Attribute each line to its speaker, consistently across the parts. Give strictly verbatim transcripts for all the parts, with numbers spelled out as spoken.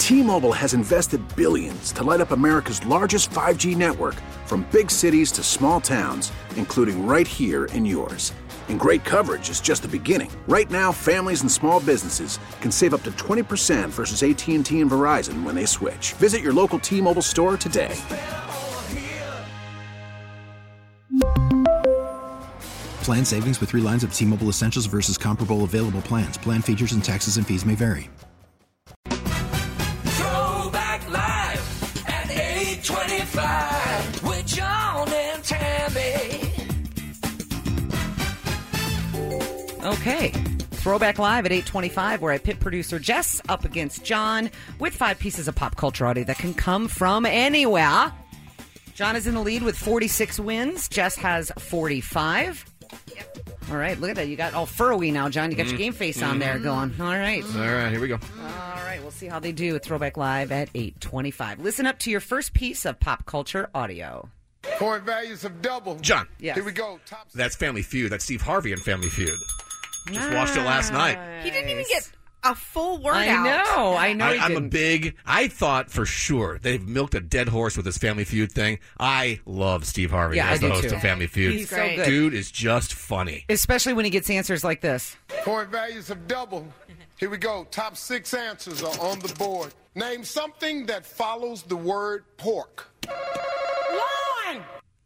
Speaker 1: T-Mobile has invested billions to light up America's largest five G network, from big cities to small towns, including right here in yours. And great coverage is just the beginning. Right now, families and small businesses can save up to twenty percent versus A T and T and Verizon when they switch. Visit your local T-Mobile store today.
Speaker 2: Plan savings with three lines of T-Mobile Essentials versus comparable available plans. Plan features and taxes and fees may vary.
Speaker 3: Throwback Live at eight twenty-five with John and Tammy.
Speaker 4: Okay. Throwback Live at eight twenty-five, where I pit producer Jess up against John with five pieces of pop culture audio that can come from anywhere. John is in the lead with forty-six wins. Jess has forty-five. Yep. All right, look at that. You got all furrowy now, John. You got mm. your game face on there going. All right.
Speaker 5: All right, here we go.
Speaker 4: All right, we'll see how they do at Throwback Live at eight twenty-five. Listen up to your first piece of pop culture audio.
Speaker 6: Point values have doubled.
Speaker 5: John.
Speaker 4: Yes.
Speaker 6: Here we go. Top
Speaker 5: That's Family Feud. That's Steve Harvey in Family Feud. Just watched it last night.
Speaker 7: He didn't even get a full workout.
Speaker 4: I know. I know.
Speaker 5: I,
Speaker 4: he
Speaker 5: I'm
Speaker 4: didn't.
Speaker 5: a big. I thought for sure they've milked a dead horse with this Family Feud thing. I love Steve Harvey
Speaker 4: Yeah,
Speaker 5: as
Speaker 4: I
Speaker 5: the
Speaker 4: do
Speaker 5: host
Speaker 4: too.
Speaker 5: of Family Feud.
Speaker 4: He's so good.
Speaker 5: Dude is just funny.
Speaker 4: Especially when he gets answers like this.
Speaker 6: Point values have doubled. Here we go. Top six answers are on the board. Name something that follows the word pork.
Speaker 7: Lawn!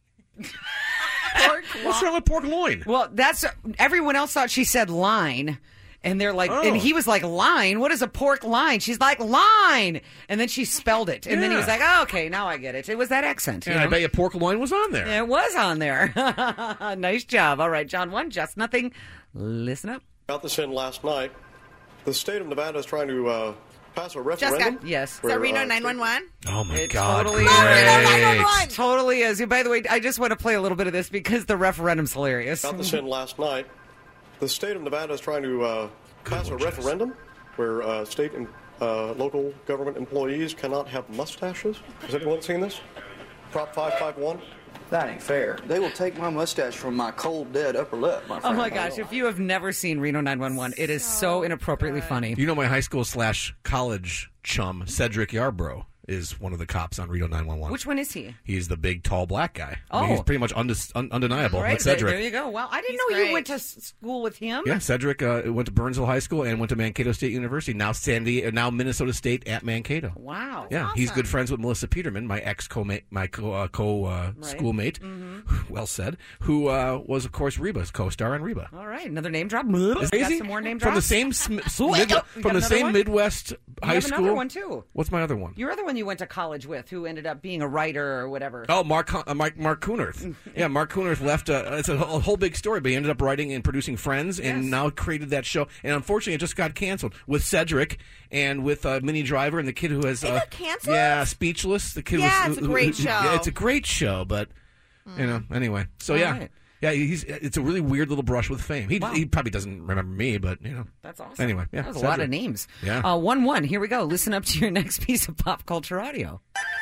Speaker 7: Pork
Speaker 5: What's wrong with pork loin?
Speaker 4: Well, that's everyone else thought she said line. And they're like,
Speaker 5: Oh.
Speaker 4: and he was like, line? What is a pork line? She's like, line. And then she spelled it. And then he was
Speaker 5: Yeah.
Speaker 4: like, oh, okay, now I get it. It was that accent. you
Speaker 5: And I
Speaker 4: know?
Speaker 5: bet you pork loin was on there.
Speaker 4: It was on there. Nice job. All right, John one, just nothing. Listen up.
Speaker 8: Got this in last night. The state of Nevada is trying to uh, pass a
Speaker 7: Jessica.
Speaker 8: referendum.
Speaker 4: Yes.
Speaker 7: Is that
Speaker 8: where,
Speaker 7: Reno
Speaker 8: uh,
Speaker 7: nine one one?
Speaker 5: Oh my
Speaker 4: It
Speaker 5: God!
Speaker 4: totally
Speaker 5: great.
Speaker 4: is.
Speaker 7: Reno nine one one!
Speaker 4: Totally is. By the way, I just want to play a little bit of this because the referendum's hilarious.
Speaker 8: Got this in last night. The state of Nevada is trying to uh, pass a
Speaker 5: one, Jess.
Speaker 8: referendum where uh, state and uh, local government employees cannot have mustaches. Has anyone seen this? Prop five five one.
Speaker 9: That ain't fair. They will take my mustache from my cold, dead upper lip, my
Speaker 4: Oh
Speaker 9: friend.
Speaker 4: my gosh, if you have never seen Reno nine one one, it is so inappropriately funny.
Speaker 5: You know, my high school slash college chum Cedric Yarbrough is one of the cops on Reno nine one one.
Speaker 4: Which one is he?
Speaker 5: He's the big, tall, black guy. I mean,
Speaker 4: Oh.
Speaker 5: he's pretty much undis- un- undeniable.
Speaker 4: All right,
Speaker 5: Like
Speaker 4: there,
Speaker 5: Cedric.
Speaker 4: there you go. Well, I didn't
Speaker 7: He's
Speaker 4: know you
Speaker 7: great.
Speaker 4: went to s- school with him.
Speaker 5: Yeah, Cedric uh, went to Burnsville High School and went to Mankato State University. Now Sandy, now Minnesota State at Mankato.
Speaker 4: Wow.
Speaker 5: Yeah, he's good friends with Melissa Peterman, my ex co my co uh, co uh,
Speaker 4: Right.
Speaker 5: schoolmate.
Speaker 4: Mm-hmm.
Speaker 5: Well said. Who uh, was of course Reba's co-star on Reba.
Speaker 4: All right, another name drop.
Speaker 5: Is
Speaker 4: Got
Speaker 5: crazy?
Speaker 4: some more name
Speaker 5: from the
Speaker 4: drops?
Speaker 5: same sm-
Speaker 4: Ooh,
Speaker 5: mid-
Speaker 4: you
Speaker 5: from
Speaker 4: got
Speaker 5: the
Speaker 4: another
Speaker 5: same
Speaker 4: one?
Speaker 5: Midwest
Speaker 4: You
Speaker 5: high
Speaker 4: have
Speaker 5: school.
Speaker 4: another one too.
Speaker 5: What's my other one?
Speaker 4: Your other one you went to college with, who ended up being a writer or whatever.
Speaker 5: Oh, Mark uh, Mark Mark Kunerth. Yeah, Mark Kunerth left. Uh, it's a whole, a whole big story, but he ended up writing and producing Friends, and
Speaker 4: Yes.
Speaker 5: now created that show. And unfortunately, it just got canceled with Cedric and with uh, Minnie Driver and the kid who has.
Speaker 7: It
Speaker 5: uh,
Speaker 7: got canceled?
Speaker 5: Yeah, Speechless. The kid
Speaker 7: Yeah,
Speaker 5: was.
Speaker 7: it's a great
Speaker 5: who- who-
Speaker 7: show.
Speaker 5: Yeah, it's a great show, but you know. Anyway, so
Speaker 4: All
Speaker 5: yeah.
Speaker 4: right.
Speaker 5: Yeah, he's. It's a really weird little brush with fame. He,
Speaker 4: Wow.
Speaker 5: he probably doesn't remember me, but you know.
Speaker 4: That's awesome.
Speaker 5: Anyway, yeah,
Speaker 4: that was a lot
Speaker 5: Cedric.
Speaker 4: of names.
Speaker 5: Yeah.
Speaker 4: Uh, one one. Here we go. Listen up to your next piece of pop culture audio.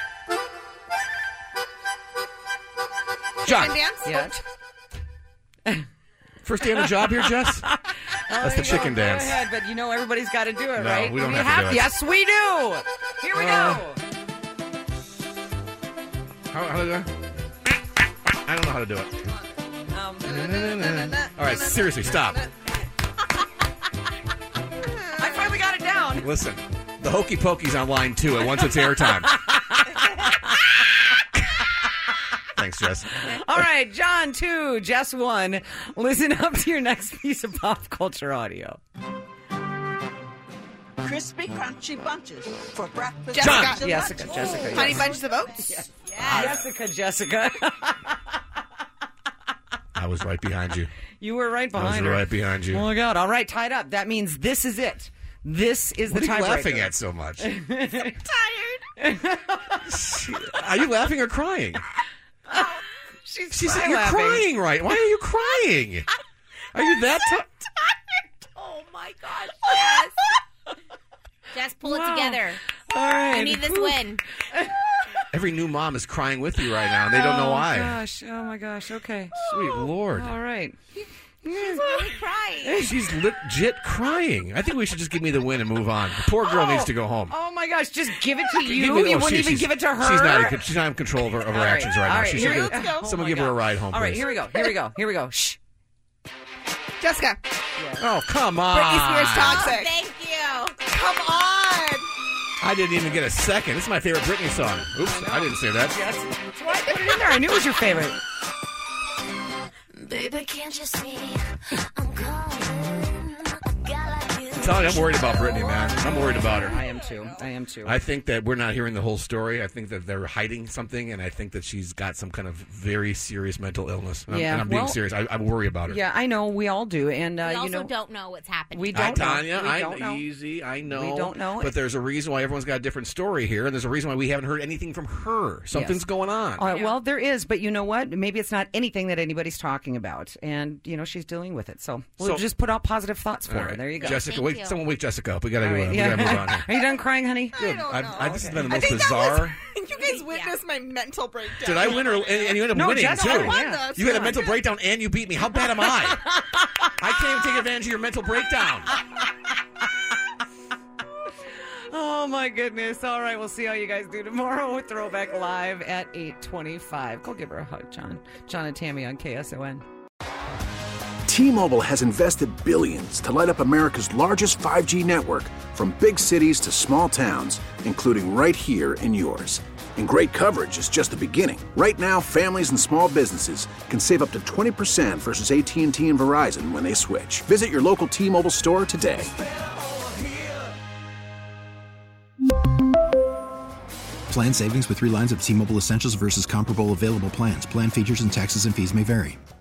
Speaker 5: John,
Speaker 7: Chicken dance?
Speaker 4: Yeah.
Speaker 5: first day on the job here, Jess. That's the chicken
Speaker 4: Go
Speaker 5: dance.
Speaker 4: ahead, but you know everybody's got to do it,
Speaker 5: No,
Speaker 4: right?
Speaker 5: we don't have to do it.
Speaker 4: Yes, we do. Here we
Speaker 5: Uh,
Speaker 4: go.
Speaker 5: How, how do I? I don't know how to do it.
Speaker 4: Um,
Speaker 5: All right, seriously, stop.
Speaker 4: I finally got it down.
Speaker 5: Listen, the Hokey Pokey's on line two at once it's airtime. Thanks, Jess.
Speaker 4: All right, John two, Jess one. Listen up to your next piece of pop culture audio.
Speaker 10: Crispy, crunchy bunches for breakfast.
Speaker 7: Jessica.
Speaker 10: lunch, and
Speaker 4: Jessica,
Speaker 10: lunch.
Speaker 4: Jessica.
Speaker 7: Honey
Speaker 4: yes.
Speaker 7: Bunches of Oats?
Speaker 10: Yes.
Speaker 4: Jessica, Jessica.
Speaker 5: I was right behind you.
Speaker 4: You were right
Speaker 5: I was
Speaker 4: behind her.
Speaker 5: right behind you.
Speaker 4: Oh, my God. All right, tied up. That means this is it. This is
Speaker 5: What
Speaker 4: the
Speaker 5: are you
Speaker 4: tiebreaker.
Speaker 5: laughing at so much?
Speaker 7: Tired.
Speaker 5: Are you laughing or crying?
Speaker 4: She's,
Speaker 5: She's
Speaker 4: cry
Speaker 5: you're
Speaker 4: laughing.
Speaker 5: crying, right? Why are you crying? Are you that tired?
Speaker 7: Oh, my God. Yes. Jess, pull
Speaker 4: Wow.
Speaker 7: it together.
Speaker 4: All right.
Speaker 7: I need this
Speaker 4: Whew.
Speaker 7: win.
Speaker 5: Every new mom is crying with you right now, and they don't know
Speaker 4: Oh,
Speaker 5: why.
Speaker 4: gosh. Oh, my gosh. Okay.
Speaker 5: Sweet Lord.
Speaker 4: All right.
Speaker 7: She's really crying.
Speaker 5: She's legit crying. I think we should just give me the win and move on. The poor girl
Speaker 4: Oh.
Speaker 5: needs to go home.
Speaker 4: Oh my gosh, just give it to
Speaker 5: Give
Speaker 4: you.
Speaker 5: me-
Speaker 4: You
Speaker 5: oh,
Speaker 4: wouldn't
Speaker 5: she-
Speaker 4: even
Speaker 5: she's-
Speaker 4: give it to her.
Speaker 5: She's not. in- She's not in control of her, of her
Speaker 4: All right,
Speaker 5: actions right
Speaker 4: all
Speaker 5: now.
Speaker 4: right,
Speaker 5: She
Speaker 4: here
Speaker 5: should
Speaker 4: we
Speaker 5: give-
Speaker 4: go.
Speaker 5: Someone
Speaker 4: Oh
Speaker 5: give
Speaker 4: my
Speaker 5: her a
Speaker 4: God.
Speaker 5: ride home.
Speaker 4: All right,
Speaker 5: please.
Speaker 4: here we go. Here we go. Here we go. Shh.
Speaker 11: Jessica.
Speaker 5: Oh, come on.
Speaker 11: Britney Spears toxic.
Speaker 7: Oh, thank you.
Speaker 11: Come on.
Speaker 5: I didn't even get a second. This is my favorite Britney song. Oops, I, didn't say that.
Speaker 4: Yes. That's why I put it in there. I knew it was your favorite.
Speaker 3: Baby, can't you see I'm calling a guy like you?
Speaker 5: I'm telling you, I'm worried about Britney, man. I'm worried about her.
Speaker 4: I am too. I am too.
Speaker 5: I think that we're not hearing the whole story. I think that they're hiding something, and I think that she's got some kind of very serious mental illness. And I'm,
Speaker 4: Yeah,
Speaker 5: and I'm being
Speaker 4: well-
Speaker 5: serious. I, I worry about her.
Speaker 4: Yeah, I know. We all do. And, uh,
Speaker 7: We
Speaker 4: you
Speaker 7: also
Speaker 4: know,
Speaker 7: don't know what's happening.
Speaker 4: we
Speaker 5: Hi,
Speaker 4: don't know.
Speaker 5: Tanya.
Speaker 4: We
Speaker 5: I
Speaker 4: don't know.
Speaker 5: easy. I know.
Speaker 4: We don't know.
Speaker 5: But there's a reason why everyone's got a different story here, and there's a reason why we haven't heard anything from her. Something's
Speaker 4: Yes.
Speaker 5: going on.
Speaker 4: All right, well, there is, but you know what? Maybe it's not anything that anybody's talking about, and you know she's dealing with it. So we'll
Speaker 5: So-
Speaker 4: just put out positive thoughts for
Speaker 5: All
Speaker 4: her.
Speaker 5: right.
Speaker 4: There you go.
Speaker 5: Jessica,
Speaker 7: Thank
Speaker 5: wake
Speaker 7: you.
Speaker 5: someone wake Jessica up. We gotta
Speaker 4: All
Speaker 5: go.
Speaker 4: right,
Speaker 5: We
Speaker 4: yeah.
Speaker 5: gotta move on here.
Speaker 4: Are you done crying, honey?
Speaker 5: Good.
Speaker 11: don't
Speaker 5: I,
Speaker 11: know.
Speaker 5: I, this has been the
Speaker 11: I
Speaker 5: most
Speaker 11: think that was-
Speaker 5: bizarre.
Speaker 11: You guys witnessed my mental breakdown.
Speaker 5: Did I win, or and, and you ended up
Speaker 4: No,
Speaker 5: winning
Speaker 4: Jessica
Speaker 5: too?
Speaker 4: won,
Speaker 11: though.
Speaker 5: You had a
Speaker 11: Yeah.
Speaker 5: mental breakdown, and you beat me. How bad am I? I can't even take advantage of your mental breakdown.
Speaker 4: Oh my goodness! All right, we'll see how you guys do tomorrow with Throwback Live at eight twenty-five. Go give her a hug, John. John and Tammy on K S O N.
Speaker 1: T-Mobile has invested billions to light up America's largest five G network, from big cities to small towns, including right here in yours. And great coverage is just the beginning. Right now, families and small businesses can save up to twenty percent versus A T and T and Verizon when they switch. Visit your local T-Mobile store today.
Speaker 2: Plan savings with three lines of T-Mobile Essentials versus comparable available plans. Plan features and taxes and fees may vary.